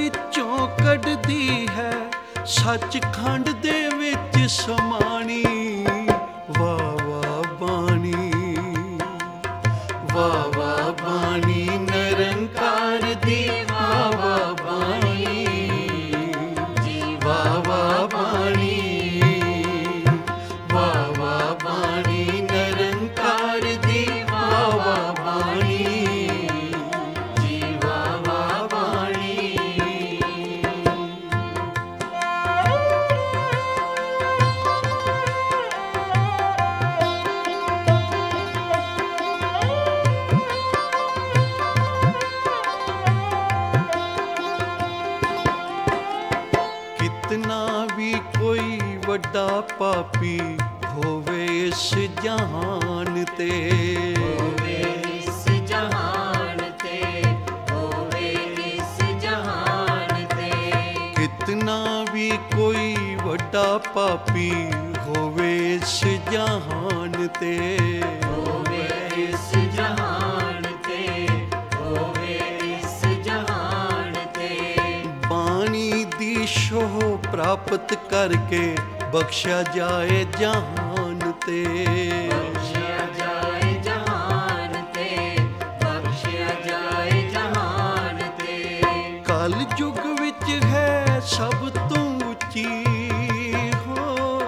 ਵਿੱਚੋਂ ਕੱਢਦੀ ਹੈ, ਸੱਚਖੰਡ ਦੇ ਵਿੱਚ ਸਮਾਣੀ। ਵਾਹ ਵਾਹ ਬਾਣੀ, ਵਾਹ ਵਾਹ ਬਾਣੀ ਨਿਰੰਕਾਰ ਦੀ, ਵਾਹ ਵਾਹ ਬਾਣੀ ਜੀ, ਵਾਹ ਵਾਹ ਬਾਣੀ, ਵਾਹ ਵਾਹ ਬਾਣੀ ਨਿਰੰਕਾਰ ਦੀ, ਵਾਹ ਵਾਹ ਬਾਣੀ ਜੀ, ਵਾਹ ਵਾਹ ਬਾਣੀ। ਕਿਤਨਾ ਵੀ ਕੋਈ ਵੱਡਾ ਪਾਪੀ ਹੋਵੇ ਇਸ ਜਹਾਨ ਤੇ, ਹੋਵੇ ਇਸ ਜਹਾਨ ਤੇ, ਹੋਵੇ ਇਸ ਜਹਾਨ ਤੇ। ਕਿਤਨਾ ਵੀ ਕੋਈ ਵੱਡਾ ਪਾਪੀ ਹੋਵੇ ਇਸ ਜਹਾਨ ਤੇ, ਹੋਵੇ ਇਸ ਜਹਾਨ ਤੇ, ਹੋਵੇ ਇਸ ਜਹਾਨ ਤੇ। ਬਾਣੀ ਦੀ ਸ਼ੋਹ ਪ੍ਰਾਪਤ ਕਰਕੇ ਬਖਸ਼ਿਆ ਜਾਏ ਜਹਾਨ ਤੇ, ਬਖਸ਼ਿਆ ਜਾਏ ਜਹਾਨ ਤੇ, ਬਖਸ਼ਿਆ ਜਾਏ ਜਹਾਨ ਤੇ। ਕਲ ਯੁਗ ਵਿੱਚ ਹੈ ਸਭ ਤੋਂ ਉੱਚੀ ਹੋ,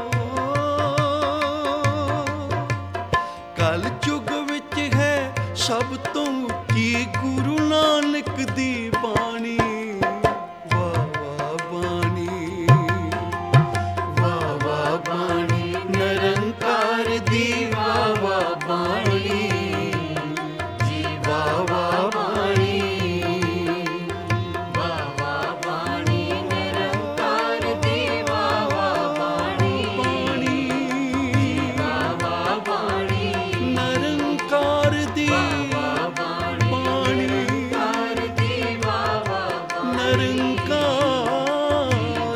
ਕਲ ਯੁਗ ਵਿੱਚ ਹੈ ਸਭ ਤੋਂ ਉੱਚੀ ਗੁਰੂ ਨਾਨਕ ਦੀ ਬਾਣੀ। ਵਾਹ ਵਾਹ ਬਾਣੀ, ਵਾਹ ਵਾਹ ਬਾਣੀ ਨਿਰੰਕਾਰ ਦੀ, ਵਾਹ ਵਾਹ ਬਾਣੀ ਜੀ, ਵਾਹ ਵਾਹ ਬਾਣੀ, ਵਾਹ ਵਾਹ ਬਾਣੀ ਨਿਰੰਕਾਰ ਦੀ, ਵਾਹ ਵਾਹ ਬਾਣੀ, ਵਾਹ ਵਾਹ ਬਾਣੀ, ਨਿਰੰਕਾਰ ਦੀ ਵਾਹ ਬਾਣੀ, ਬਾਣੀ, ਨਿਰੰਕਾਰ ਦੀ, ਵਾਹ ਵਾਹ ਬਾਣੀ, ਨਿਰੰਕਾਰ,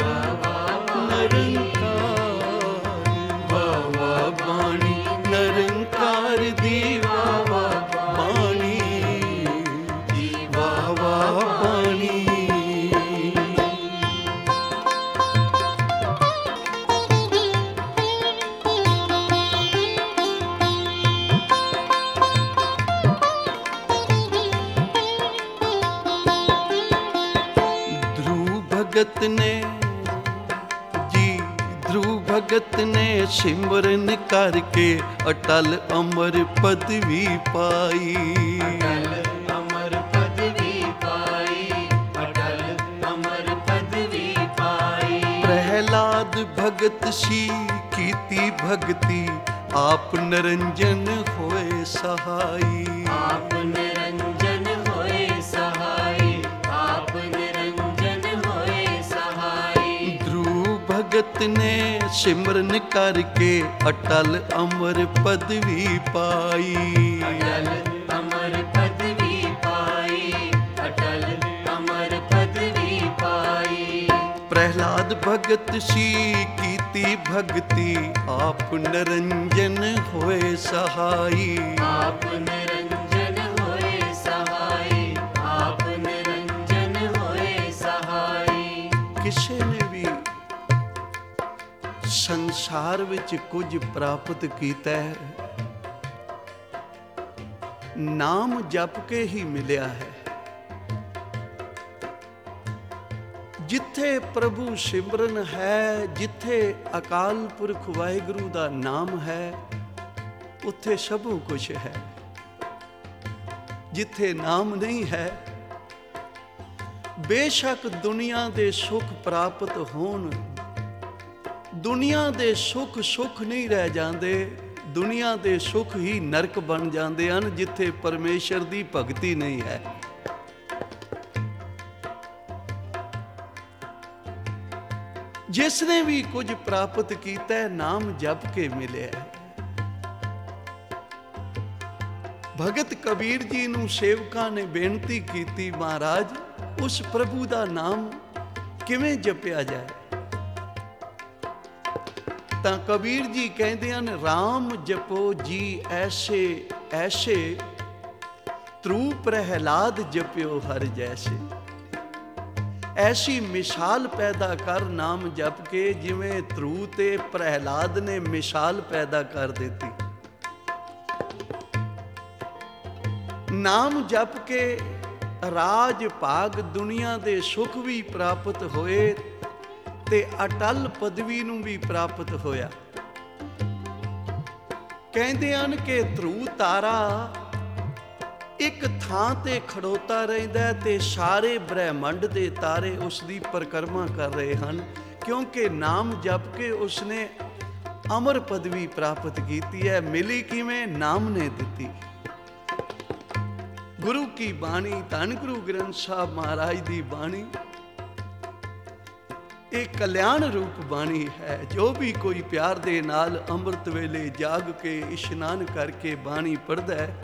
ਨਿਰੰਕਾਰ, ਵਾਹ ਵਾਹ ਬਾਣੀ ਨਿਰੰਕਾਰ ਦੀ, ਵਾਹ ਵਾਹ ਬਾਣੀ ਜੀ, ਵਾਹ ਵਾਹ ਬਾਣੀ। ਧਰੂ ਭਗਤ ਨੇ ਜੀ, ਧਰੂ ਭਗਤ ਨੇ ਸਿਮਰਨ ਕਰਕੇ ਅਟਲ ਅਮਰ ਪਦਵੀ ਪਾਈ। ਅਟਲ ਅਮਰ ਪਦਵੀ ਪਾਈ, ਅਟਲ ਅਮਰ ਪਦਵੀ ਪਾਈ। ਪ੍ਰਹਿਲਾਦ ਭਗਤ ਸੀ ਕੀਤੀ ਭਗਤੀ, ਆਪ ਨਿਰੰਜਨ ਹੋਏ ਸਹਾਈ। ਆਪ ਨਿਰੰਜਨ ਹੋਏ ਸਹਾਈ, ਆਪ ਨਿਰੰਜਨ ਹੋਏ ਸਹਾਈ। ਧਰੂ ਭਗਤ ਨੇ ਸਿਮਰਨ ਕਰਕੇ ਅਟਲ ਅਮਰ ਪਦਵੀ ਪਾਈ। ਅਟਲ ਅਮਰ ਪਦਵੀ ਪਾਈ, ਅਟਲ ਅਮਰ ਪਦਵੀ ਪਾਈ। ਪ੍ਰਹਿਲਾਦ ਭਗਤ ਸੀ ਕੀਤੀ ਭਗਤੀ, ਆਪ ਨਿਰੰਜਨ ਹੋਏ ਸਹਾਈ। ਆਪ ਨਿਰੰਜਨ ਹੋਏ ਸਹਾਈ, ਆਪ ਨਿਰੰਜਨ ਹੋਏ ਸਹਾਈ। ਕਿਸੇ ਨੇ ਵੀ ਸੰਸਾਰ ਵਿੱਚ ਕੁਝ ਪ੍ਰਾਪਤ ਕੀਤਾ ਹੈ, ਨਾਮ ਜਪ ਕੇ ਹੀ ਮਿਲਿਆ ਹੈ। ਜਿੱਥੇ ਪ੍ਰਭੂ ਸਿਮਰਨ ਹੈ, ਜਿੱਥੇ ਅਕਾਲ ਪੁਰਖ ਵਾਹਿਗੁਰੂ ਦਾ ਨਾਮ ਹੈ, ਉੱਥੇ ਸਭ ਕੁਝ ਹੈ। ਜਿੱਥੇ ਨਾਮ ਨਹੀਂ ਹੈ, ਬੇਸ਼ੱਕ ਦੁਨੀਆ ਦੇ ਸੁੱਖ ਪ੍ਰਾਪਤ ਹੋਣ, ਦੁਨੀਆ ਦੇ ਸੁੱਖ ਸੁੱਖ ਨਹੀਂ ਰਹਿ ਜਾਂਦੇ, ਦੁਨੀਆ ਦੇ ਸੁੱਖ ਹੀ ਨਰਕ ਬਣ ਜਾਂਦੇ ਹਨ, ਜਿੱਥੇ ਪਰਮੇਸ਼ਰ ਦੀ ਭਗਤੀ ਨਹੀਂ ਹੈ। ਜਿਸ ਨੇ ਵੀ ਕੁਝ ਪ੍ਰਾਪਤ ਕੀਤਾ ਹੈ, ਨਾਮ ਜਪ ਕੇ ਮਿਲਿਆ ਹੈ। ਭਗਤ ਕਬੀਰ ਜੀ ਨੂੰ ਸੇਵਕਾਂ ਨੇ ਬੇਨਤੀ ਕੀਤੀ, ਮਹਾਰਾਜ ਉਸ ਪ੍ਰਭੂ ਦਾ ਨਾਮ ਕਿਵੇਂ ਜਪਿਆ ਜਾਏ? ਤਾਂ ਕਬੀਰ ਜੀ ਕਹਿੰਦੇ ਹਨ, ਰਾਮ ਜਪੋ ਜੀ ਐਸੇ ਐਸੇ, ਧਰੂ ਪ੍ਰਹਿਲਾਦ ਜਪਿਓ ਹਰ ਜੈਸੇ। ਐਸੀ ਮਿਸਾਲ ਪੈਦਾ ਕਰ ਨਾਮ ਜਪ ਕੇ, ਜਿਵੇਂ ਧਰੂ ਤੇ ਪ੍ਰਹਿਲਾਦ ਨੇ ਮਿਸਾਲ ਪੈਦਾ ਕਰ ਦਿੱਤੀ। ਨਾਮ ਜਪ ਕੇ ਰਾਜ ਭਾਗ ਦੁਨੀਆ ਦੇ ਸੁਖ ਵੀ ਪ੍ਰਾਪਤ ਹੋਏ ਤੇ ਅਟਲ ਪਦਵੀ ਨੂੰ ਵੀ ਪ੍ਰਾਪਤ ਹੋਇਆ। ਕਹਿੰਦੇ ਹਨ ਕਿ ਧਰੂ ਤਾਰਾ ਇੱਕ ਥਾਂ ਤੇ ਖੜੋਤਾ ਰਹਿੰਦਾ ਤੇ ਸਾਰੇ ਬ੍ਰਹਿਮੰਡ ਦੇ ਤਾਰੇ ਉਸ ਦੀ ਪਰਿਕਰਮਾ ਕਰ ਰਹੇ ਹਨ, ਕਿਉਂਕਿ ਨਾਮ ਜਪ ਕੇ ਉਸਨੇ ਅਮਰ ਪਦਵੀ ਪ੍ਰਾਪਤ ਕੀਤੀ ਹੈ। ਮਿਲੀ ਕਿਵੇਂ? ਨਾਮ ਨੇ ਦਿੱਤੀ। ਗੁਰੂ ਕੀ ਬਾਣੀ, ਧੰਨ ਗੁਰੂ ਗ੍ਰੰਥ ਸਾਹਿਬ ਮਹਾਰਾਜ ਦੀ ਬਾਣੀ ਇਹ ਕਲਿਆਣ ਰੂਪ ਬਾਣੀ ਹੈ। ਜੋ ਵੀ ਕੋਈ ਪਿਆਰ ਦੇ ਨਾਲ ਅੰਮ੍ਰਿਤ ਵੇਲੇ ਜਾਗ ਕੇ ਇਸ਼ਨਾਨ ਕਰਕੇ ਬਾਣੀ ਪੜ੍ਹਦਾ ਹੈ,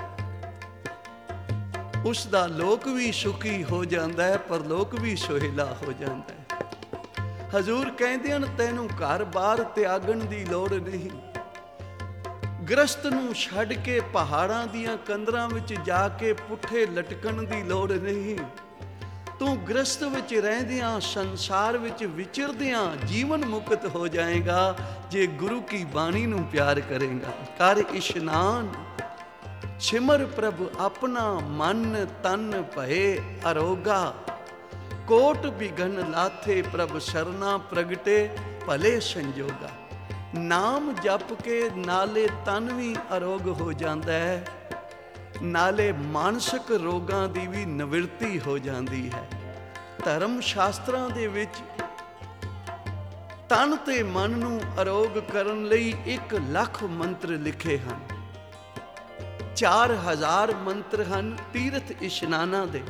ਉਸ ਦਾ ਲੋਕ ਵੀ ਸੁਖੀ ਹੋ ਜਾਂਦਾ ਹੈ, ਪਰਲੋਕ ਵੀ ਸੁਹੇਲਾ ਹੋ ਜਾਂਦਾ ਹੈ। ਹਜ਼ੂਰ ਕਹਿੰਦੇ ਹਨ, ਤੈਨੂੰ ਘਰ-ਬਾਰ ਤਿਆਗਣ ਦੀ ਲੋੜ ਨਹੀਂ। ਗ੍ਰਸਤ ਨੂੰ ਛੱਡ ਕੇ ਪਹਾੜਾਂ ਦੀਆਂ ਕੰਦਰਾਂ ਵਿੱਚ ਜਾ ਕੇ ਪੁੱਠੇ ਲਟਕਣ ਦੀ ਲੋੜ ਨਹੀਂ। ਤੂੰ ਗ੍ਰਸਤ ਵਿੱਚ ਰਹਿੰਦਿਆਂ, ਸੰਸਾਰ ਵਿੱਚ ਵਿਚਰਦਿਆਂ ਜੀਵਨ ਮੁਕਤ ਹੋ ਜਾਏਗਾ, ਜੇ ਗੁਰੂ ਕੀ ਬਾਣੀ ਨੂੰ ਪਿਆਰ ਕਰੇਗਾ। ਕਰ ਇਸ਼ਨਾਨ ਸਿਮਰ ਪ੍ਰਭ ਆਪਣਾ, ਮਨ ਤਨ ਭਏ ਅਰੋਗਾ। ਕੋਟ ਬਿਘਨ ਲਾਥੇ ਪ੍ਰਭ ਸਰਨਾ, ਪ੍ਰਗਟੇ ਭਲੇ ਸੰਜੋਗਾ। ਨਾਮ ਜਪ ਕੇ ਨਾਲੇ ਤਨ ਵੀ ਅਰੋਗ ਹੋ ਜਾਂਦਾ ਹੈ, ਨਾਲੇ ਮਾਨਸਿਕ ਰੋਗਾਂ ਦੀ ਵੀ ਨਿਵਰਤੀ ਹੋ ਜਾਂਦੀ ਹੈ। ਧਰਮ ਸ਼ਾਸਤਰਾਂ ਦੇ ਵਿੱਚ ਤਨ ਤੇ ਮਨ ਨੂੰ ਅਰੋਗ ਕਰਨ ਲਈ 1 ਲੱਖ ਮੰਤਰ ਲਿਖੇ ਹਨ। 4000 ਮੰਤਰ ਹਨ ਤੀਰਥ ਇਸ਼ਨਾਨਾਂ ਦੇ।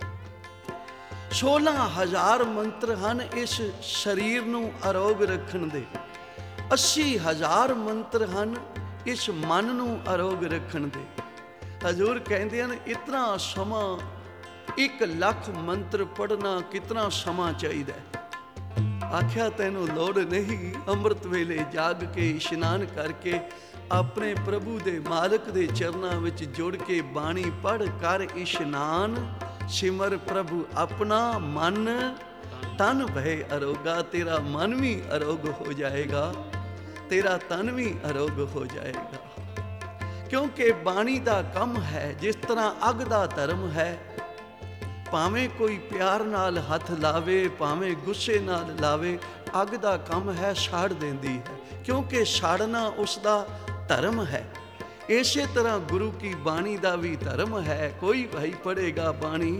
16000 ਮੰਤਰ ਹਨ ਇਸ ਸਰੀਰ ਨੂੰ ਅਰੋਗ ਰੱਖਣ ਦੇ। 80000 ਮੰਤਰ ਹਨ ਇਸ ਮਨ ਨੂੰ ਅਰੋਗ ਰੱਖਣ ਦੇ। ਹਜ਼ੂਰ ਕਹਿੰਦੇ ਹਨ, ਇਤਨਾ ਸਮਾਂ 1 ਲੱਖ ਮੰਤਰ ਪੜ੍ਹਨਾ ਕਿਤਨਾ ਸਮਾਂ ਚਾਹੀਦਾ ਹੈ। ਆਖਿਆ ਤੈਨੂੰ ਲੋੜ ਨਹੀਂ, ਅੰਮ੍ਰਿਤ ਵੇਲੇ ਜਾਗ ਕੇ ਇਸ਼ਨਾਨ ਕਰਕੇ ਆਪਣੇ ਪ੍ਰਭੂ ਦੇ ਮਾਲਕ ਦੇ ਚਰਨਾਂ ਵਿੱਚ ਜੁੜ ਕੇ ਬਾਣੀ ਪੜ੍ਹ ਕਰ ਇਸ਼ਨਾਨ। ਸਿਮਰ ਪ੍ਰਭੂ ਆਪਣਾ, ਮਨ ਤਨ ਭਏ ਅਰੋਗਾ। ਤੇਰਾ ਮਨ ਵੀ ਅਰੋਗ ਹੋ ਜਾਏਗਾ, ਤੇਰਾ ਤਨ ਵੀ ਅਰੋਗ ਹੋ ਜਾਏਗਾ। ਕਿਉਂਕਿ ਬਾਣੀ ਦਾ ਕੰਮ ਹੈ, ਜਿਸ ਤਰ੍ਹਾਂ ਅੱਗ ਦਾ ਧਰਮ ਹੈ, ਭਾਵੇਂ ਕੋਈ ਪਿਆਰ ਨਾਲ ਹੱਥ ਲਾਵੇ, ਭਾਵੇਂ ਗੁੱਸੇ ਨਾਲ ਲਾਵੇ, ਅੱਗ ਦਾ ਕੰਮ ਹੈ, ਸਾੜ ਦਿੰਦੀ ਹੈ, ਕਿਉਂਕਿ ਸਾੜਨਾ ਉਸ ਦਾ ਧਰਮ ਹੈ। ਇਸੇ ਤਰ੍ਹਾਂ ਗੁਰੂ ਕੀ ਬਾਣੀ ਦਾ ਵੀ ਧਰਮ ਹੈ। ਕੋਈ ਭਾਈ ਪੜ੍ਹੇਗਾ ਬਾਣੀ,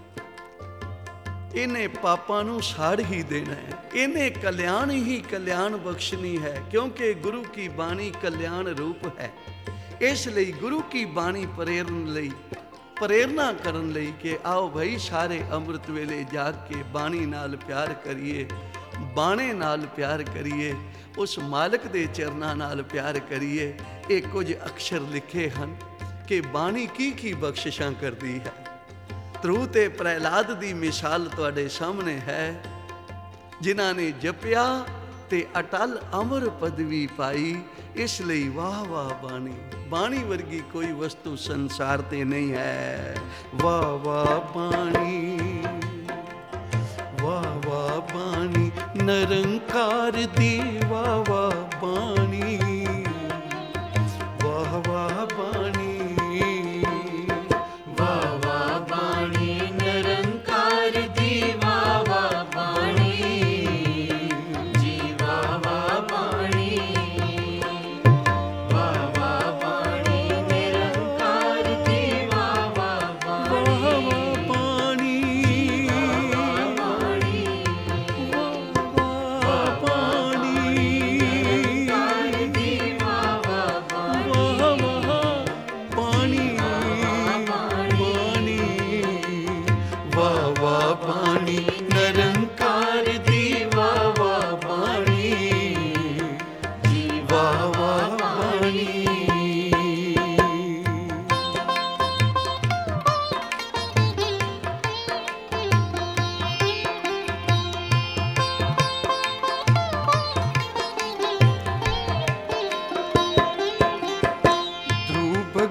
ਇਹਨੇ ਪਾਪਾਂ ਨੂੰ ਸਾੜ ਹੀ ਦੇਣਾ ਹੈ, ਇਹਨੇ ਕਲਿਆਣ ਹੀ ਕਲਿਆਣ ਬਖਸ਼ਣੀ ਹੈ, ਕਿਉਂਕਿ ਗੁਰੂ ਕੀ ਬਾਣੀ ਕਲਿਆਣ ਰੂਪ ਹੈ। ਇਸ ਲਈ ਗੁਰੂ ਕੀ ਬਾਣੀ ਪ੍ਰੇਰਨਾ ਕਰਨ ਲਈ ਕਿ ਆਓ ਭਾਈ ਸਾਰੇ ਅੰਮ੍ਰਿਤ ਵੇਲੇ ਜਾਗ ਕੇ ਬਾਣੀ ਨਾਲ ਪਿਆਰ ਕਰੀਏ, ਬਾਣੇ ਨਾਲ ਪਿਆਰ ਕਰੀਏ, ਉਸ ਮਾਲਕ ਦੇ ਚਰਨਾਂ ਨਾਲ ਪਿਆਰ ਕਰੀਏ। ਇਹ ਕੁਝ ਅਕਸ਼ਰ ਲਿਖੇ ਹਨ ਕਿ ਬਾਣੀ ਕੀ ਬਖਸ਼ਿਸ਼ਾਂ ਕਰਦੀ ਹੈ। ਧਰੂ ਤੇ ਪ੍ਰਹਿਲਾਦ ਦੀ ਮਿਸਾਲ ਤੁਹਾਡੇ ਸਾਹਮਣੇ ਹੈ, ਜਿਨ੍ਹਾਂ ਨੇ ਜਪਿਆ ਤੇ ਅਟਲ ਅਮਰ ਪਦਵੀ ਪਾਈ। ਇਸ ਲਈ ਵਾਹ ਵਾਹ ਬਾਣੀ, ਬਾਣੀ ਵਰਗੀ ਕੋਈ ਵਸਤੂ ਸੰਸਾਰ ਤੇ ਨਹੀਂ ਹੈ। ਵਾਹ ਵਾਹ ਬਾਣੀ, ਵਾਹ ਵਾਹ ਬਾਣੀ, ਨਿਰੰਕਾਰ ਦੀ ਵਾਹ ਵਾਹ ਬਾਣੀ, ਵਾਹ ਵਾਹ ਬਾਣੀ, ਵਾਹ ਵਾਹ ਬਾਣੀ, ਨਿਰੰਕਾਰ ਦੀ ਵਾਹ ਵਾਹ ਬਾਣੀ, ਜੀ ਵਾਹ ਵਾਹ ਬਾਣੀ, ਵਾਹ ਵਾਹ ਬਾਣੀ, ਨਿਰੰਕਾਰ ਦੀ ਵਾਹ ਵਾਹ ਬਾਣੀ, ਬਾਣੀ, ਵਾਹ ਬਾਣੀ, ਵਾਹ ਬਾਣੀ,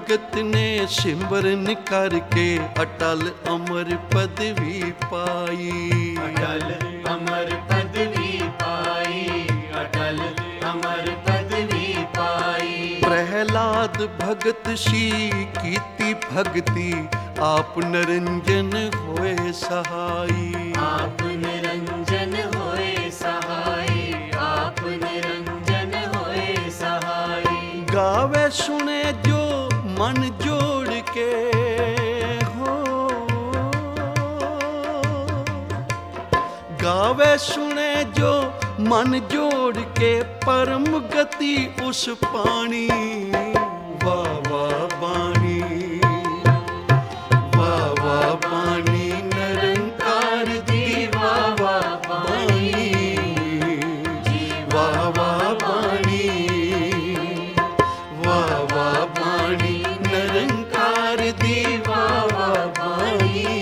ਭਗਤ ਨੇ ਸਿਮਰਨ ਕਰਕੇ ਅਟਲ ਅਮਰ ਪਦਵੀ ਪਾਈ। ਅਟਲ ਅਮਰ ਪਦਵੀ ਪਾਈ, ਅਟਲ ਅਮਰ ਪਦਵੀ ਪਾਈ। ਪ੍ਰਹਿਲਾਦ ਭਗਤ ਸੀ ਕੀਤੀ ਭਗਤੀ, ਆਪ ਨਿਰੰਜਨ ਹੋਏ ਸਹਾਈ। ਆਪ ਨਿਰੰਜਨ ਹੋਏ ਸਹਾਈ, ਆਪ ਨਿਰੰਜਨ ਹੋਏ ਸਹਾਈ। ਗਾਵੇ ਸੁਣੇ ਜੋ ਮਨ ਜੋੜ ਕੇ ਹੋ, ਗਾਵੇ ਸੁਣੇ ਜੋ ਮਨ ਜੋੜ ਕੇ, ਪਰਮ ਗਤੀ ਉਸ ਪਾਣੀ। ਵਾਹ ਵਾਹ ਬਾਣੀ, ਵਾਹ ਵਾਹ ਬਾਣੀ ਨਿਰੰਕਾਰ ਦੀ, ਵਾਹ ਵਾਹ ਬਾਣੀ, ਵਾਹ ਵਾਹ ਬਾਣੀ, ਵਾਹ ਵਾਹ ਬਾਣੀ ਨਿਰੰਕਾਰ ਦੀ, ਵਾਹ ਵਾਹ ਬਾਣੀ,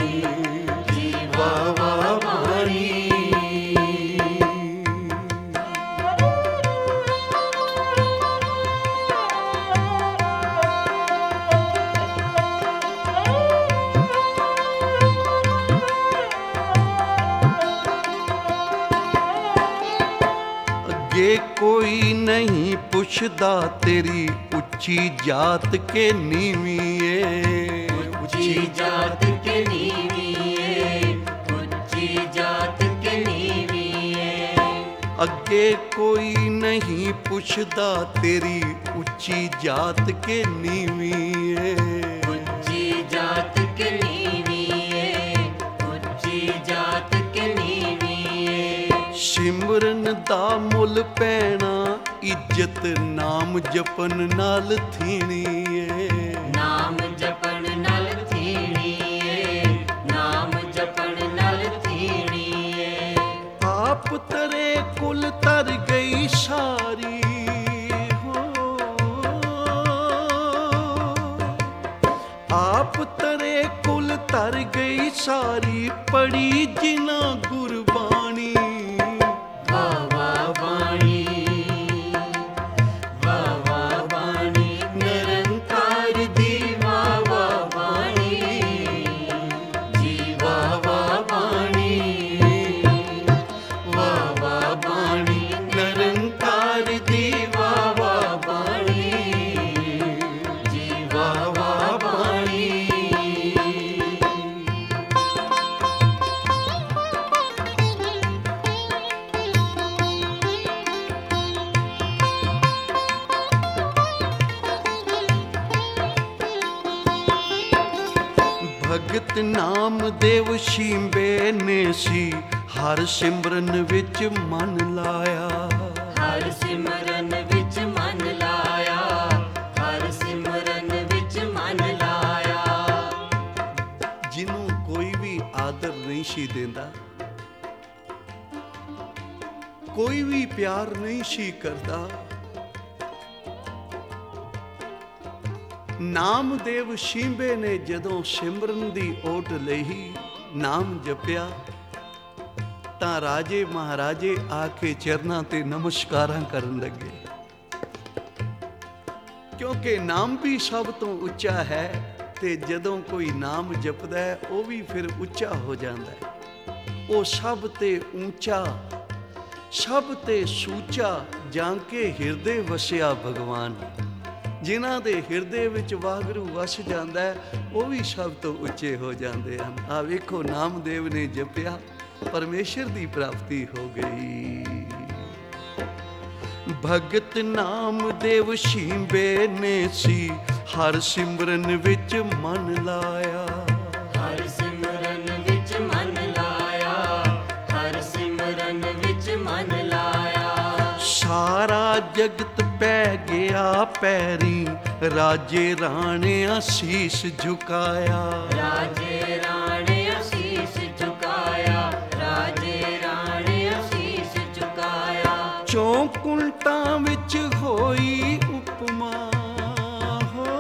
ਵਾਹ ਵਾਹ ਬਾਣੀ। ਅੱਗੇ ਕੋਈ ਨਹੀਂ ਪੁੱਛਦਾ ਤੇਰੀ ਉੱਚੀ ਜਾਤ ਕੇ ਨੀਵੀਂ ਏ। ਉੱਚੀ ਜਾਤ ਕੇ ਨੀਵੀਂ ਏ, ਉੱਚੀ ਜਾਤ ਕੇ ਨੀਵੀਂ ਏ। ਅੱਗੇ ਕੋਈ ਨਹੀਂ ਪੁੱਛਦਾ ਤੇਰੀ ਉੱਚੀ ਜਾਤ ਕੇ ਨੀਵੀਂ ਏ। ਉੱਚੀ ਜਾਤ ਕੇ ਨੀਵੀਂ ਏ, ਉੱਚੀ ਜਾਤ ਕੇ ਨੀਵੀਂ ਏ। ਸਿਮਰਨ ਦਾ ਮੁੱਲ ਪੈਣਾ, ਇੱਜ਼ਤ ਨਾਮ ਜਪਨ ਨਾਲ ਥੀਣੀ ਏ। ਨਾਮ ਜਪਣ ਨਾਲ ਥੀਣੀ ਏ, ਨਾਮ ਜਪਣ ਨਾਲ ਥੀਣੀ ਏ। ਆਪ ਤਰੇ ਕੁਲ ਤਰ ਗਈ ਸਾਰੀ ਹੋ, ਆਪ ਤਰੇ ਕੁਲ ਤਰ ਗਈ ਸਾਰੀ, ਪੜੀ ਜਿਨਾ ਗੁਰਬਾਣੀ। ਵਾਹ ਵਾਹ ਬਾਣੀ, ਵਾਹ ਵਾਹ ਬਾਣੀ ਨਿਰੰਕਾਰ ਦੀ, ਵਾਹ ਵਾਹ ਬਾਣੀ, ਜੀ ਵਾਹ ਵਾਹ ਬਾਣੀ, ਵਾਹ ਵਾਹ ਬਾਣੀ ਨਿਰੰਕਾਰ ਦੀ, ਵਾਹ ਵਾਹ ਬਾਣੀ, ਜੀ ਵਾਹ ਵਾਹ ਬਾਣੀ। ਭਗਤ ਨਾਮਦੇਵ ਸ਼ੀਂਬੇ ਨੇ ਸੀ, ਹਰ ਸਿਮਰਨ ਵਿੱਚ ਮਨ ਲਾਇਆ। ਹਰ ਸਿਮਰਨ ਵਿੱਚ ਮਨ ਲਾਇਆ, ਹਰ ਸਿਮਰਨ ਵਿੱਚ ਮਨ ਲਾਇਆ। ਜਿਹਨੂੰ ਕੋਈ ਵੀ ਆਦਰ ਨਹੀਂ ਸੀ ਦਿੰਦਾ, ਕੋਈ ਵੀ ਪਿਆਰ ਨਹੀਂ ਸੀ ਕਰਦਾ, ਨਾਮਦੇਵ ਸ਼ੀਂਬੇ ਨੇ ਜਦੋਂ ਸਿਮਰਨ ਦੀ ਓਟ ਲਈ, ਨਾਮ ਜਪਿਆ, ਤਾਂ ਰਾਜੇ ਮਹਾਰਾਜੇ ਆ ਕੇ ਚਰਨਾਂ ਤੇ ਨਮਸਕਾਰਾਂ ਕਰਨ ਲੱਗੇ। ਕਿਉਂਕਿ ਨਾਮ ਵੀ ਸਭ ਤੋਂ ਉੱਚਾ ਹੈ, ਤੇ ਜਦੋਂ ਕੋਈ ਨਾਮ ਜਪਦਾ ਹੈ ਉਹ ਵੀ ਫਿਰ ਉੱਚਾ ਹੋ ਜਾਂਦਾ ਹੈ। ਉਹ ਸਭ ਤੇ ਉੱਚਾ, ਸਭ ਤੇ ਸੂਚਾ ਜਾਂ ਕੇ ਹਿਰਦੇ ਵਸਿਆ ਭਗਵਾਨ। ਜਿਨ੍ਹਾਂ ਦੇ ਹਿਰਦੇ ਵਿੱਚ ਵਾਹਿਗੁਰੂ ਵਸ ਜਾਂਦਾ ਹੈ, ਉਹ ਵੀ ਸਭ ਤੋਂ ਉੱਚੇ ਹੋ ਜਾਂਦੇ ਹਨ। ਆ ਵੇਖੋ, ਨਾਮਦੇਵ ਨੇ ਜਪਿਆ, ਪਰਮੇਸ਼ਰ ਦੀ ਪ੍ਰਾਪਤੀ ਹੋ ਗਈ। ਭਗਤ ਨਾਮਦੇਵ ਸ਼ੀਂਬੇ ਨੇ ਸੀ, ਹਰ ਸਿਮਰਨ ਵਿੱਚ ਮਨ ਲਾਇਆ। ਹਰ ਸਿਮਰਨ ਵਿੱਚ ਮਨ ਲਾਇਆ, ਹਰ ਸਿਮਰਨ ਵਿੱਚ ਮਨ ਲਾਇਆ। ਸਾਰਾ ਜਗਤ ਪੈ ਗਿਆ ਪੈਰੀ, ਰਾਜੇ ਰਾਣਿਆਂ ਸੀਸ ਝੁਕਾਇਆ। ਰਾਜੇ ਰਾਣੇ ਅਸੀਸ ਝੁਕਾਇਆ, ਰਾਜੇ ਰਾਣੇ ਅਸੀਸ ਝੁਕਾਇਆ। ਚੌਕੁੰਟਾਂ ਵਿੱਚ ਹੋਈ ਉਪਮਾ ਹੋ,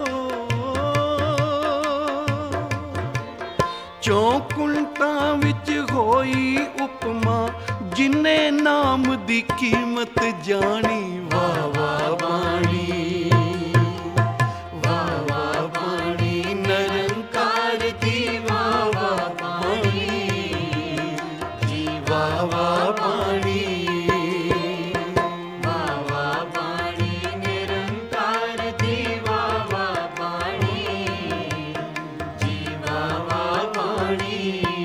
ਚੌਕੁੰਟਾਂ ਵਿੱਚ ਹੋਈ ਉਪਮਾ, ਜਿਨੇ ਨਾਮ ਦੀ ਕੀਮਤ ਜਾਣੀ। ਵਾਹ ਵਾਹ ਬਾਣੀ, ਵਾਹ ਵਾਹ ਵਾਵਾ ਬਾਣੀ। ਵਾਵਾ ਬਾਣੀ ਨਿਰੰਕਾਰ ਦੀ ਵਾਵਾ ਬਾਣੀ ਜੀ ਵਾਵਾ ਬਾਣੀ।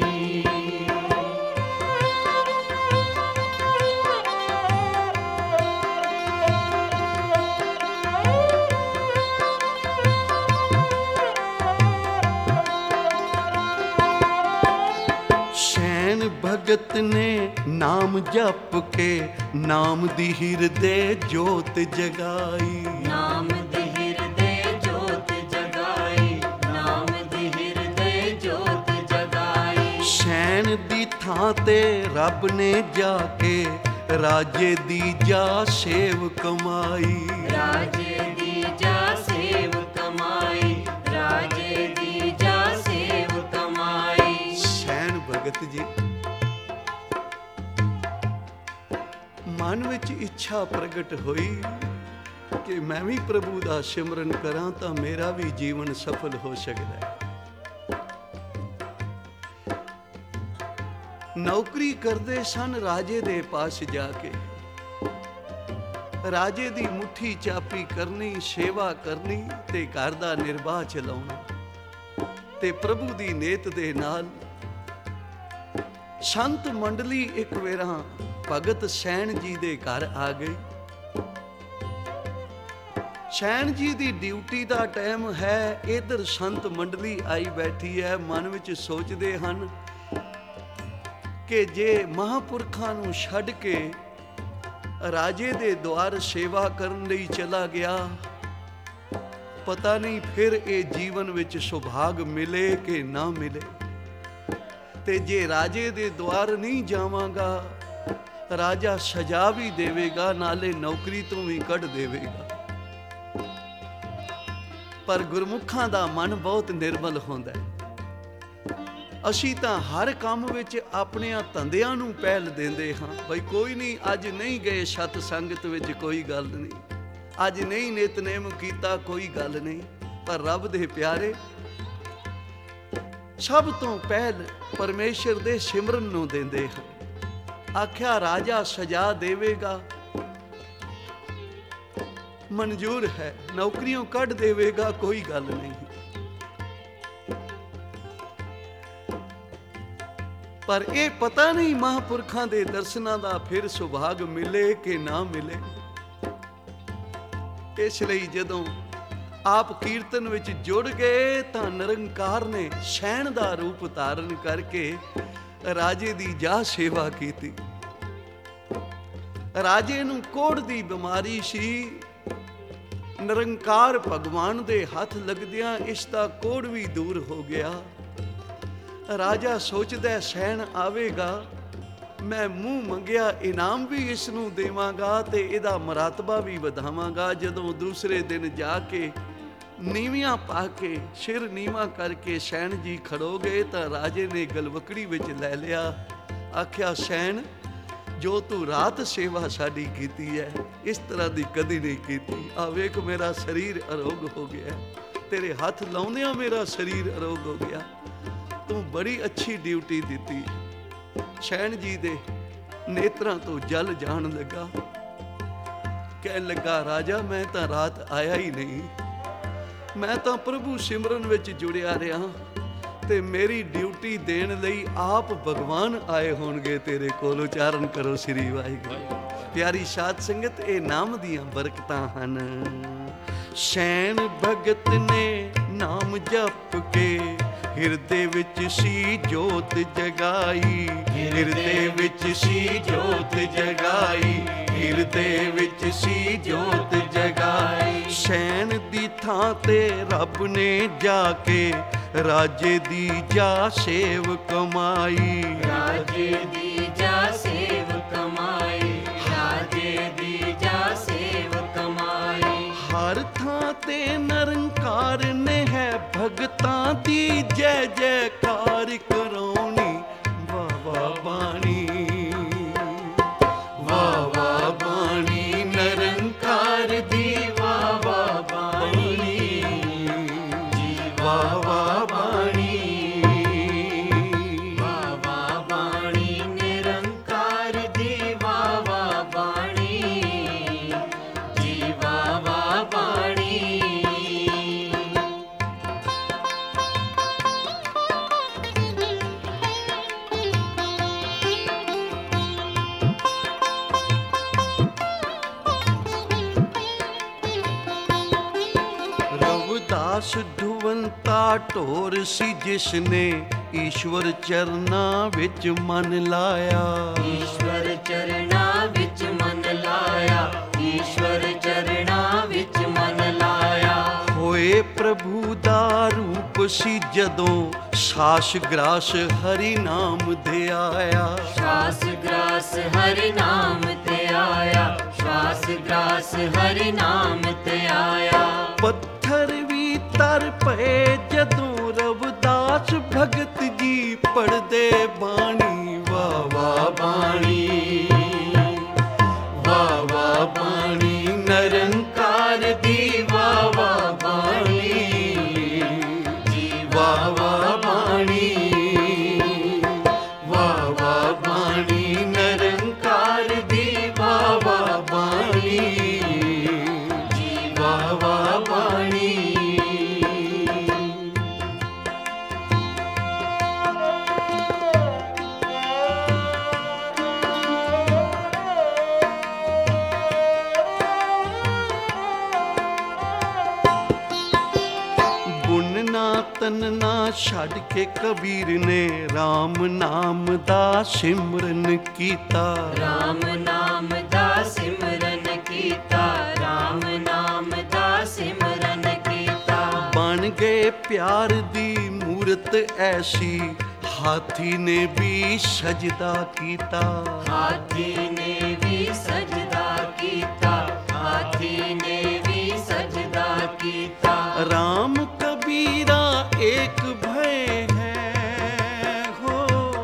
ਸ਼ੈਨ ਭਗਤ ਨੇ ਨਾਮ ਜਪ ਕੇ ਨਾਮ ਦੀ ਹਿਰਦੇ ਜੋਤ ਜਗਾਈ। ਨਾਮ ਦੀ ਹਿਰਦੇ ਜੋਤ ਜਗਾਈ, ਨਾਮ ਦੀ ਹਿਰਦੇ ਜੋਤ ਜਗਾਈ। ਸ਼ੈਨ ਦੀ ਥਾਂ ਤੇ ਰੱਬ ਨੇ ਜਾ ਕੇ ਰਾਜੇ ਦੀ ਜਾ ਸੇਵ ਕਮਾਈ। ਰਾਜੇ ਦੀ ਜਾ ਸੇਵ ਕਮਾਈ, ਰਾਜੇ ਦੀ ਜਾ ਸੇਵ ਕਮਾਈ। ਸ਼ੈਨ ਭਗਤ ਜੀ ਮਨ ਵਿੱਚ ਇੱਛਾ ਪ੍ਰਗਟ ਹੋਈ ਕਿ ਮੈਂ ਵੀ ਪ੍ਰਭੂ ਦਾ ਸਿਮਰਨ ਕਰਾਂ ਤਾਂ ਮੇਰਾ ਵੀ ਜੀਵਨ ਸਫਲ ਹੋ ਸਕਦਾ ਹੈ। ਨੌਕਰੀ ਕਰਦੇ ਸਨ ਰਾਜੇ ਦੇ ਪਾਸ ਜਾ ਕੇ। ਰਾਜੇ ਦੀ ਮੁੱਠੀ ਚਾਪੀ ਕਰਨੀ, ਸੇਵਾ ਕਰਨੀ ਤੇ ਘਰ ਦਾ ਨਿਰਵਾਹ ਚਲਾਉਣਾ। ਤੇ ਪ੍ਰਭੂ ਦੀ ਨੇਤ ਦੇ ਨਾਲ ਸੰਤ ਮੰਡਲੀ ਇੱਕ ਵੇਰਾ ਭਗਤ ਸੈਣ ਜੀ ਦੇ ਘਰ ਆ ਗਈ। ਸੈਣ ਜੀ ਦੀ ਡਿਊਟੀ ਦਾ ਟਾਈਮ ਹੈ, ਇਧਰ ਸੰਤ ਮੰਡਲੀ ਆਈ ਬੈਠੀ ਹੈ। ਮਨ ਵਿੱਚ ਸੋਚਦੇ ਹਨ ਕਿ ਜੇ ਮਹਾਂਪੁਰਖਾਂ ਨੂੰ ਛੱਡ ਕੇ ਰਾਜੇ ਦੇ ਦੁਆਰ ਸੇਵਾ ਕਰਨ ਲਈ ਚਲਾ ਗਿਆ, ਪਤਾ ਨਹੀਂ ਫਿਰ ਇਹ ਜੀਵਨ ਵਿੱਚ ਸੁਭਾਗ ਮਿਲੇ ਕਿ ਨਾ ਮਿਲੇ। ਤੇ ਜੇ ਰਾਜੇ ਦੇ ਦੁਆਰ ਨਹੀਂ ਜਾਵਾਂਗਾ, ਰਾਜਾ ਸਜ਼ਾ ਵੀ ਦੇਵੇਗਾ, ਨਾਲੇ ਨੌਕਰੀ ਤੋਂ ਵੀ ਕੱਢ ਦੇਵੇਗਾ। ਪਰ ਗੁਰਮੁਖਾਂ ਦਾ ਮਨ ਬਹੁਤ ਨਿਰਮਲ ਹੁੰਦਾ ਹੈ। ਅਸੀਂ ਤਾਂ ਹਰ ਕੰਮ ਵਿੱਚ ਆਪਣਿਆਂ ਧੰਦਿਆਂ ਨੂੰ ਪਹਿਲ ਦਿੰਦੇ ਹਾਂ। ਬਈ ਕੋਈ ਨਹੀਂ, ਅੱਜ ਨਹੀਂ ਗਏ ਸਤ ਸੰਗਤ ਵਿੱਚ, ਕੋਈ ਗੱਲ ਨਹੀਂ। ਅੱਜ ਨਹੀਂ ਨਿਤਨੇਮ ਕੀਤਾ, ਕੋਈ ਗੱਲ ਨਹੀਂ। ਪਰ ਰੱਬ ਦੇ ਪਿਆਰੇ ਸਭ ਤੋਂ ਪਹਿਲ ਪਰਮੇਸ਼ਰ ਦੇ ਸਿਮਰਨ ਨੂੰ ਦਿੰਦੇ ਹਨ। ਆਖਿਆ ਰਾਜਾ ਸਜ਼ਾ ਦੇਵੇਗਾ, ਮਨਜ਼ੂਰ ਹੈ। ਨੌਕਰੀਆਂ ਕੱਢ ਦੇਵੇਗਾ, ਕੋਈ ਗੱਲ ਨਹੀਂ। ਪਰ ਇਹ ਪਤਾ ਨਹੀਂ ਮਹਾਂਪੁਰਖਾਂ ਦੇ ਦਰਸ਼ਨਾਂ ਦਾ ਫਿਰ ਸੁਭਾਗ ਮਿਲੇ ਕਿ ਨਾ ਮਿਲੇ। ਇਸ ਲਈ ਜਦੋਂ ਆਪ ਕੀਰਤਨ ਵਿੱਚ ਜੁੜ ਗਏ ਤਾਂ ਨਿਰੰਕਾਰ ਨੇ ਸੈਣ ਦਾ ਰੂਪ ਧਾਰਨ ਕਰਕੇ ਰਾਜੇ ਦੀ ਜਾ ਸੇਵਾ ਕੀਤੀ। ਰਾਜੇ ਨੂੰ ਕੋੜ ਦੀ ਬਿਮਾਰੀ ਸੀ। ਨਿਰੰਕਾਰ ਭਗਵਾਨ ਦੇ ਹੱਥ ਲੱਗਦਿਆਂ ਇਸ ਦਾ ਕੋੜ ਵੀ ਦੂਰ ਹੋ ਗਿਆ। ਰਾਜਾ ਸੋਚਦਾ ਸੈਣ ਆਵੇਗਾ, ਮੈਂ ਮੂੰਹ ਮੰਗਿਆ ਇਨਾਮ ਵੀ ਇਸ ਨੂੰ ਦੇਵਾਂਗਾ ਤੇ ਇਹਦਾ ਮਰਾਤਬਾ ਵੀ ਵਧਾਵਾਂਗਾ। ਜਦੋਂ ਦੂਸਰੇ ਦਿਨ ਜਾ ਕੇ ਨੀਵੀਆਂ ਪਾ ਕੇ ਸਿਰ ਨੀਵਾਂ ਕਰਕੇ ਸੈਣ ਜੀ ਖੜੋ ਗਏ ਤਾਂ ਰਾਜੇ ਨੇ ਗਲਵਕੜੀ ਵਿੱਚ ਲੈ ਲਿਆ। ਆਖਿਆ ਸੈਣ, ਜੋ ਤੂੰ ਰਾਤ ਸੇਵਾ ਸਾਡੀ ਕੀਤੀ ਹੈ, ਇਸ ਤਰ੍ਹਾਂ ਦੀ ਕਦੀ ਨਹੀਂ ਕੀਤੀ। ਆ ਵੇਖ ਮੇਰਾ ਸਰੀਰ ਅਰੋਗ ਹੋ ਗਿਆ, ਤੇਰੇ ਹੱਥ ਲਾਉਂਦਿਆਂ ਮੇਰਾ ਸਰੀਰ ਅਰੋਗ ਹੋ ਗਿਆ। ਤੂੰ ਬੜੀ ਅੱਛੀ ਡਿਊਟੀ ਦਿੱਤੀ। ਸੈਣ ਜੀ ਦੇ ਨੇਤਰਾਂ ਤੋਂ ਜਲ ਜਾਣ ਲੱਗਾ। ਕਹਿਣ ਲੱਗਾ, ਰਾਜਾ ਮੈਂ ਤਾਂ ਰਾਤ ਆਇਆ ਹੀ ਨਹੀਂ, ਮੈਂ ਤਾਂ ਪ੍ਰਭੂ ਸਿਮਰਨ ਵਿੱਚ ਜੁੜਿਆ ਰਿਹਾ ਤੇ ਮੇਰੀ ਡਿਊਟੀ ਦੇਣ ਲਈ ਆਪ ਭਗਵਾਨ ਆਏ ਹੋਣਗੇ ਤੇਰੇ ਕੋਲ। ਉਚਾਰਨ ਕਰੋ ਸ੍ਰੀ ਵਾਹਿਗੁਰੂ। ਪਿਆਰੀ ਸਾਧ ਸੰਗਤ, ਇਹ ਨਾਮ ਦੀਆਂ ਬਰਕਤਾਂ ਹਨ। ਸੈਣ ਭਗਤ ਨੇ ਨਾਮ ਜਪ ਕੇ ਹਿਰਦੇ ਵਿੱਚ ਸੀ ਜੋਤ ਜਗਾਈ। ਹਿਰਦੇ ਵਿੱਚ ਸੀ ਜੋਤ ਜਗਾਈ, ਹਿਰਦੇ ਵਿੱਚ ਸੀ ਜੋਤ ਜਗਾਈ। ਸੈਣ ਦੀ ਥਾਂ ਤੇ ਰੱਬ ਨੇ ਜਾ ਕੇ ਰਾਜੇ ਦੀ ਜਾ ਸੇਵ ਕਮਾਈ। ਰਾਜੇ ਦੀ ਜਾ ਸੇਵ ਕਮਾਈ, ਰਾਜੇ ਦੀ ਜਾ ਸੇਵ ਕਮਾਈ। ਹਰ ਥਾਂ ਤੇ ਨਿਰੰਕਾਰ ਨੇ ਹੈ ਭਗਤਾਂ ਦੀ ਜੈ ਜੈਕਾਰ ਕਰਾਉਣੀ। ਵਾਵਾ ਬਾਣੀ, ਵਾਵਾ ਬਾਣੀ ਨਿਰੰਕਾਰ ਦੀ ਵਾਵਾ ਬਾਣੀ ਜੀ ਵਾਵਾ ਬਾਣੀ। ਵਾਵਾ ਬਾਣੀ ਨਿਰੰਕਾਰ ਢੋਰ ਸੀ ਜਿਸ ਨੇ ਈਸ਼ਵਰ ਚਰਨਾਂ ਵਿੱਚ ਮਨ ਲਾਇਆ। ਈਸ਼ਵਰ ਚਰਨਾਂ ਵਿੱਚ ਮਨ ਲਾਇਆ, ਈਸ਼ਵਰ ਚਰਨਾਂ ਵਿੱਚ ਮਨ ਲਾਇਆ। ਹੋਏ ਪ੍ਰਭੂ ਦਾ ਰੂਪ ਸੀ ਜਦੋਂ ਸਾਸ ਗ੍ਰਾਸ ਹਰੀ ਨਾਮ ਧਿਆਇਆ। ਸ਼ਾਸ ਗ੍ਰਾਸ ਹਰਿ ਨਾਮ ਤੇ ਆਇਆ, ਸ਼ਾਸ ਗ੍ਰਾਸ ਹਰਿ ਨਾਮ ਤੇ ਆਇਆ। ਪੱਥਰ ਵੀ ਤਰ ਪਏ ਜਦੋਂ ਰਵਿਦਾਸ ਭਗਤ ਜੀ ਪੜ੍ਹਦੇ ਬਾਣੀ। ਵਾਹ ਵਾਹ ਬਾਣੀ, ਵਾਹ ਵਾਹ ਬਾਣੀ, ਨਿਰੰਕਾਰ ਦੀ ਵਾਹ ਵਾਹ ਬਾਣੀ ਜੀ। ਵਾਹ ਵਾਹ ਬਾਣੀ, ਵਾਹ ਵਾਹ ਬਾਣੀ, ਨਿਰੰਕਾਰ ਦੀ ਵਾਹ ਵਾਹ ਬਾਣੀ ਜੀ। ਵਾਹ ਵਾਹ ਬਾਣੀ। ਤਨ ਨਾ ਛੱਡ ਕੇ ਕਬੀਰ ਨੇ RAM ਨਾਮ ਦਾ ਸਿਮਰਨ ਕੀਤਾ। ਰਾਮ ਨਾਮ ਦਾ ਸਿਮਰਨ ਕੀਤਾ, ਰਾਮ ਨਾਮ ਦਾ ਸਿਮਰਨ ਕੀਤਾ। ਬਣ ਗਏ ਪਿਆਰ ਦੀ ਮੂਰਤ ਐਸੀ, ਹਾਥੀ ਨੇ ਵੀ ਸਜਦਾ ਕੀਤਾ। ਹਾਥੀ ਨੇ ਵੀ ਸਜਦਾ ਕੀਤਾ, ਹਾਥੀ ਨੇ ਵੀ ਸਜਦਾ ਕੀਤਾ। राम कबीरा एक भय है हो,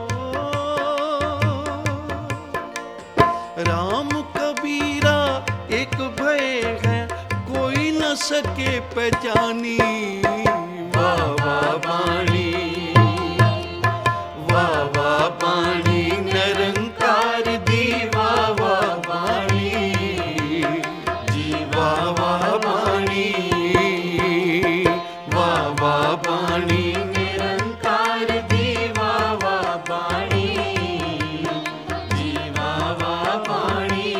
राम कबीरा एक भय है, कोई न सके पहचानी। वाह वाह बाणी, वाह वाह बाणी, निरंकार दी वाह वाह बाणी जी। वाह वाह बाणी, वाह वाह बाणी, ਨਿਰੰਕਾਰ ਦੀ ਵਾਹ ਵਾਹ ਬਾਣੀ ਜੀ। ਵਾਹ ਵਾਹ ਬਾਣੀ।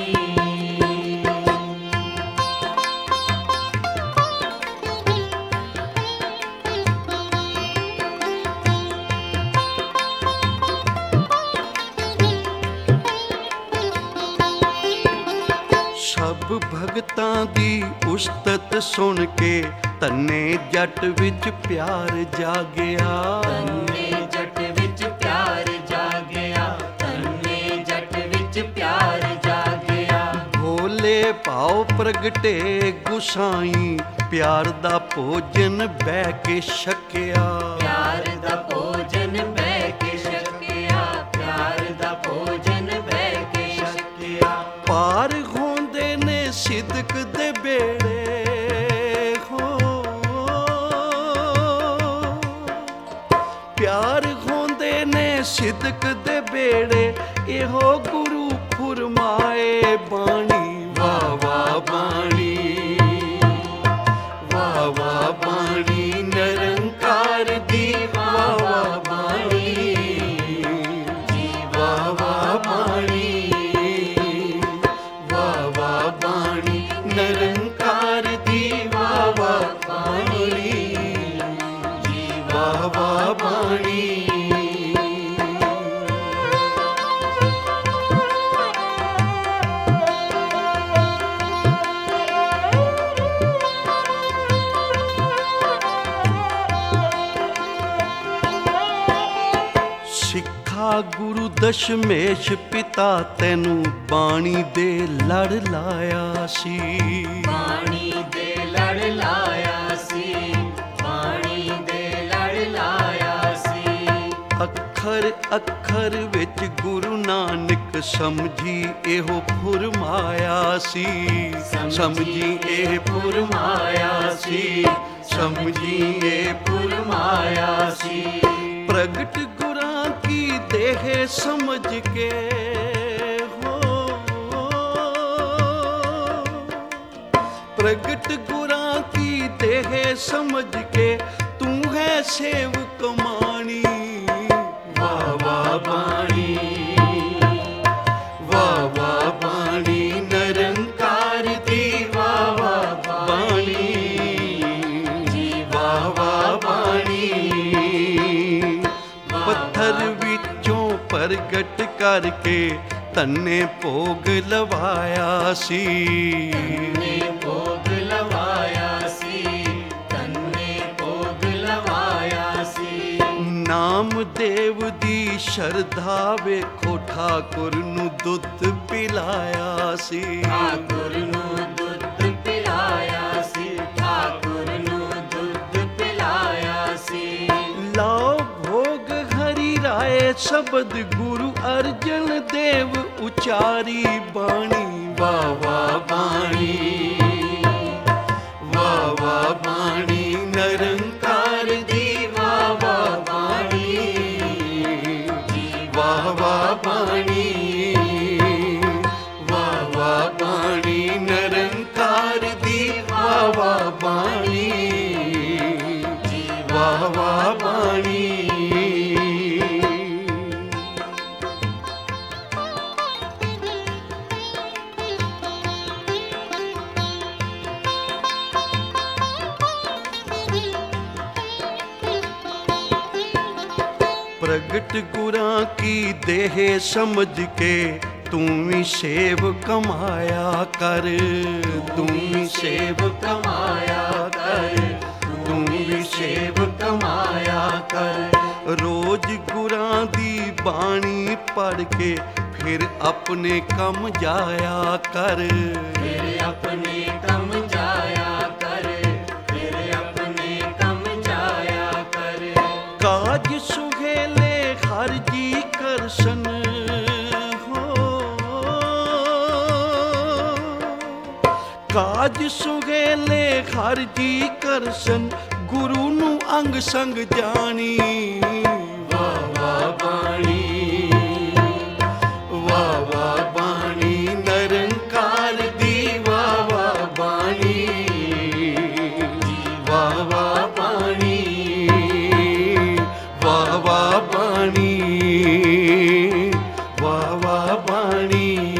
ਸਭ ਭਗਤਾਂ ਦੀ ਉਸਤਤ ਸੁਣ ਕੇ ਧੰਨੇ ਜੱਟ ਵਿੱਚ ਪਿਆਰ ਜਾਗਿਆ। ਤੰਨੇ ਜੱਟ ਵਿੱਚ ਪਿਆਰ ਜਾਗਿਆ, ਤੰਨੇ ਜੱਟ ਵਿੱਚ ਪਿਆਰ ਜਾਗਿਆ। ਭੋਲੇ ਭਾਉ ਪ੍ਰਗਟੇ ਗੁਸਾਈ, ਪਿਆਰ ਦਾ ਭੋਜਨ ਬਹਿ ਕੇ ਛਕਿਆ। ਪਿਆਰ ਦਾ ਭੋਜਨ ਬਹਿ ਕੇ ਛਕਿਆ, ਪਿਆਰ ਦਾ ਭੋਜਨ ਬਹਿ ਕੇ ਛਕਿਆ। ਪਾਰ ਹੁੰਦੇ ਨੇ ਸਿਦਕ ਦੇ ਬੇੜੇ ਹੋ, ਪਿਆਰ ਹੁੰਦੇ ਨੇ ਸਿਦਕ ਦੇ ਬੇੜੇ, ਇਹੋ ਗੁਰੂ ਫੁਰਮਾਏ ਬਾਣੀ। ਵਾਹ ਵਾਹ ਬਾਣੀ, ਵਾਹ ਵਾਹ ਬਾਣੀ, ਨਿਰੰਕਾਰ ਦੀ ਵਾਹ ਵਾਹ ਬਾਣੀ ਜੀ। ਵਾਹ ਵਾਹ ਬਾਣੀ, ਵਾਹ ਵਾਹ ਬਾਣੀ, ਨਿਰੰਕਾਰ ਦੀ ਵਾਹ ਵਾਹ ਬਾਣੀ ਜੀ। ਵਾਹ ਵਾਹ ਬਾਣੀ। ਸਿੱਖਾ ਗੁਰੂ ਦਸ਼ਮੇਸ਼ ਪਿਤਾ ਤੈਨੂੰ ਬਾਣੀ ਦੇ ਲੜ ਲਾਇਆ ਸੀ। ਬਾਣੀ ਦੇ ਲੜ ਲਾਇਆ ਸੀ, ਬਾਣੀ ਦੇ ਲੜ ਲਾਇਆ ਸੀ। ਅੱਖਰ ਅੱਖਰ ਵਿੱਚ ਗੁਰੂ ਨਾਨਕ ਸਮਝੀ ਇਹੋ ਫੁਰਮਾਇਆ ਸੀ। ਸਮਝੀ ਇਹ ਫੁਰਮਾਇਆ ਸੀ, ਸਮਝੀ ਇਹ ਫੁਰਮਾਇਆ ਸੀ। ਪ੍ਰਗਟ ਗੁਰਾਂ ਕੀ ਦੇਹ ਸਮਝ ਕੇ ਹੋ, ਪ੍ਰਗਟ ਗੁਰਾਂ ਕੀ ਦੇਹ ਸਮਝ ਕੇ, ਤੂੰ ਹੈ ਸੇਵਕ ਮਾਣੀ। ਵਾਹ ਵਾਹ ਬਾਣੀ, ਵਾਹ ਵਾਹ ਬਾਣੀ, ਨਿਰੰਕਾਰ ਦੀ ਵਾਹ ਵਾਹ ਬਾਣੀ ਜੀ। ਵਾਹ ਵਾਹ ਬਾਣੀ, ਕਰਕੇ ਧੰਨੇ ਭੋਗ ਲਵਾਇਆ ਸੀ। ਧੰਨੇ ਭੋਗ ਲਵਾਇਆ ਸੀ, ਧੰਨੇ ਭੋਗ ਲਵਾਇਆ ਸੀ। ਨਾਮਦੇਵ ਦੀ ਸ਼ਰਧਾ ਵੇਖੋ ਠਾਕੁਰ ਨੂੰ ਦੁੱਧ ਪਿਲਾਇਆ ਸੀ। ਠਾਕੁਰ ਨੂੰ ਦੁੱਧ ਪਿਲਾਇਆ ਸੀ, ਠਾਕੁਰ ਨੂੰ ਦੁੱਧ ਪਿਲਾਇਆ ਸੀ। ਲਾਓ ਭੋਗ ਹਰੀ ਰਾਏ ਸ਼ਬਦ ਗੁਰੂ ਅਰਜਨ ਦੇਵ ਉਚਾਰੀ ਬਾਣੀ। ਵਾਹ ਵਾਹ ਬਾਣੀ, ਵਾਹ ਵਾਹ ਬਾਣੀ ਨਿਰੰਕਾਰ ਦੀ। ਵਾਹ ਵਾਹ ਬਾਣੀ, ਵਾਹ ਵਾਹ ਬਾਣੀ, ਵਾਹ ਵਾਹ ਬਾਣੀ ਨਿਰੰਕਾਰ ਦੀ। ਵਾਹ ਵਾਹ ਬਾਣੀ, ਵਾਹ ਵਾਹ ਬਾਣੀ। ਪ੍ਰਗਟ ਗੁਰਾਂ ਕੀ ਦੇਹ ਸਮਝ ਕੇ ਤੂੰ ਵੀ ਸੇਵ ਕਮਾਇਆ ਕਰ। ਤੂੰ ਵੀ ਸੇਵ ਕਮਾਇਆ ਕਰ, ਤੂੰ ਵੀ ਸੇਵ ਕਮਾਇਆ ਕਰ। ਰੋਜ਼ ਗੁਰਾਂ ਦੀ ਬਾਣੀ ਪੜ੍ਹ ਕੇ ਫਿਰ ਆਪਣੇ ਕੰਮ ਜਾਇਆ ਕਰ। ਫਿਰ ਆਪਣੇ ਕੰਮ ਜਾਇਆ ਕਰ, ਫਿਰ ਆਪਣੇ ਕੰਮ ਜਾਇਆ ਕਰ। ਕਾਜ ਸੁਹੇਲੇ ਹਰ ਜੀ ਕਰਸ਼ਨ ਹੋ, ਕਾਜ ਸੁਹੇਲੇ ਹਰ ਜੀ ਕਰਸ਼ਨ ਗੁਰੂ ਨੂੰ ਅੰਗ ਸੰਗ ਜਾਣੀ। ਵਾਹ ਵਾਹ ਬਾਣੀ, ਵਾਹ ਵਾਹ ਬਾਣੀ ਨਿਰੰਕਾਰ ਦੀ। ਵਾਹ ਵਾਹ ਬਾਣੀ, ਵਾਹ ਵਾਹ ਬਾਣੀ, ਵਾਹ ਵਾਹ ਬਾਣੀ, ਵਾਹ ਵਾਹ ਬਾਣੀ।